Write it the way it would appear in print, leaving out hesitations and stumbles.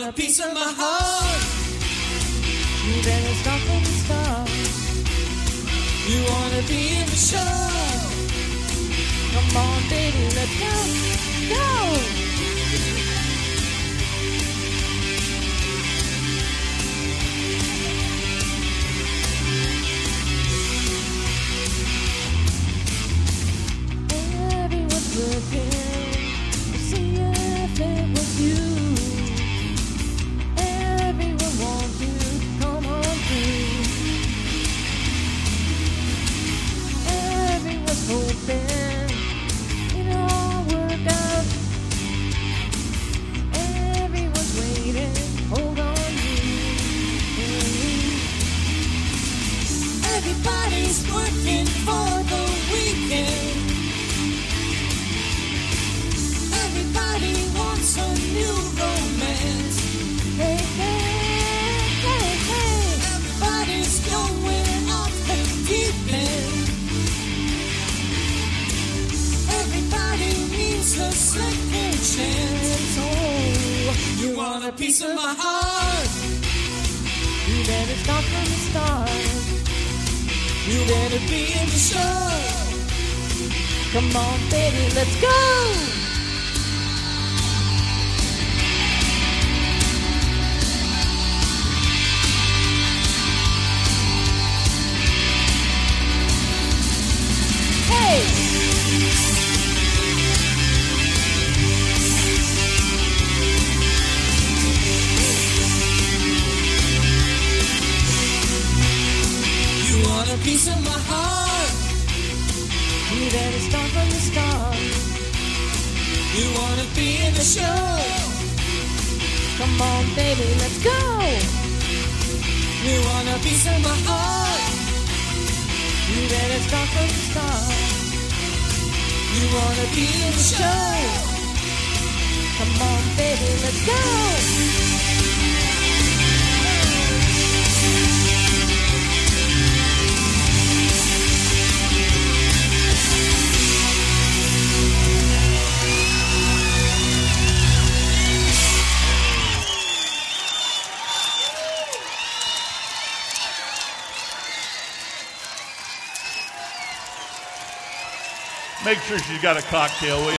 a piece of my heart? You better start from the start. You wanna be in the show? Come on, baby, let's go. Go! Everyone's looking to see if it was you. Everyone wants you to come on through. Everyone's hoping it'll all work out. Everyone's waiting, hold on you. Everybody's working for the weekend. Everybody wants a new romance. Hey, hey, hey, hey. Everybody's going off the deep end. Everybody needs a second chance. Oh, You want a piece of my heart? you better start from the start. You better be in the show. Come on, baby, let's go! Hey! You want a piece of my heart? You better start from the start. You wanna be in the show? Come on, baby, let's go! You want a piece of my heart? You better start from the start. You wanna be in the show? Come on, baby, let's go! Make sure she's got a cocktail with